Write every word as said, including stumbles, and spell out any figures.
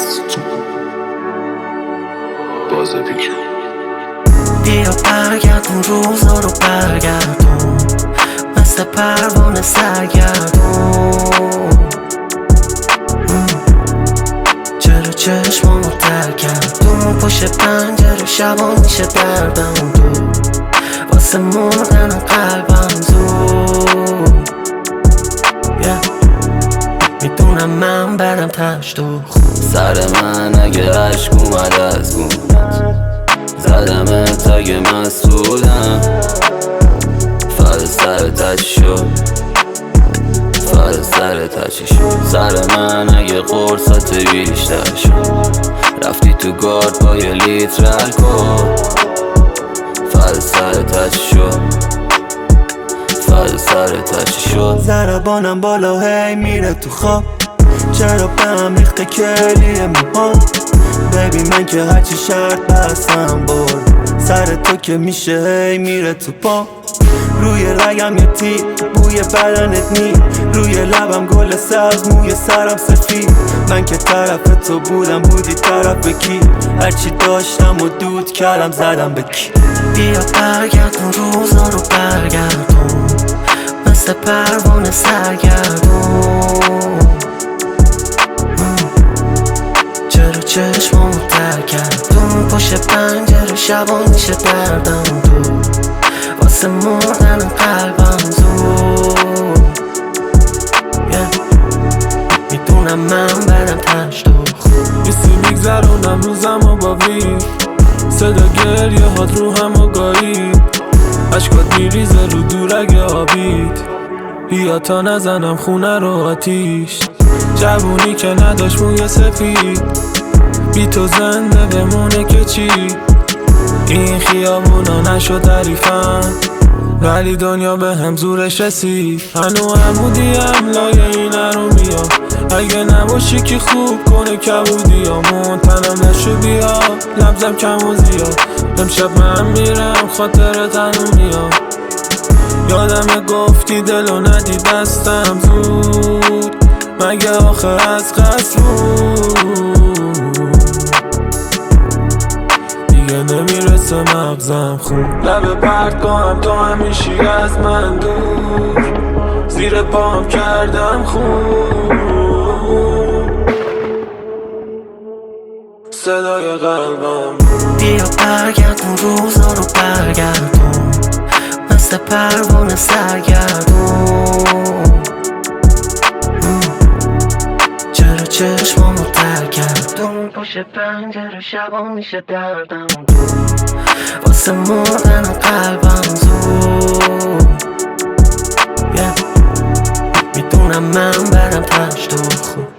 باز پیک بیا برگردون روزا رو برگردون، مثل پروانه سرگردون. چرا چشمامو تر کردون، پشت پنجره شبا میشه دردم دو، واسه مردن قلبم زود. yeah. میدونم من برم تشت و خون، سر من اگه عشق اومد از گونت زدمت اگه مسئولم، فرد سر تچی شد، فرد سر تچی شد. سر من اگه قرصت بیشتر شد، رفتی تو گارد با یه لیتر الکل، فرد سر تچی شد، فرد سر تچی شد. ضربانم بالا هی میره تو خواب، چرا به هم ریخته کلیه موهام. ببین من که هرچی شرط بستم برد، سر تو که میشه هی میره تو پا. روی رگم یه تیر، بوی بدنت نی، روی لبم گل سبز، موی سرم سفید. من که طرف تو بودم، بودی طرف کی؟ هرچی داشتم و دود کردم زدم به کی. بیا برگردون روزا رو برگردون، مثل پروانه سرگردون. چرا چشمامو تر کردون، پشت پنجره شبا میشه دردم دو، واسه مردن قلبم زود. yeah. میدونم من برم تشت و خون، بیستی میگذرونم روزم و با وی، صدا گریه هات رو هم و گاهی، عشقات میریزه رو دورگ آبید. بیا تا نزنم خونه رو آتیش، جوونی که نداشت موی سفید، بی تو زنده بمونه که چی؟ این خیابونا نشد تعریفن، ولی دنیا به هم زورش رسید. هنو عمودیم لایه این ارومیا، اگه نباشی که خوب کنه کبودیامون. تنم نشو بیا لبزم کم و زیاد، امشب من میرم خاطر تنو میاد. یادم گفتی دلو ندی دستم زود، مگه آخر از قصد بود؟ دیگه نمیرسه مغزم خون، لبه پرد کنم تو همیشی از من دور، زیر پام کردم خون. صدای قلبم بیا برگردون روزا رو برگردون، مثل پروانه سرگردون. چرا چشمامو تر کردون، پشت پنجره شبا میشه دردم دو، واسه مردن قلبم زود. yeah. میدونم من برم تشت و خون.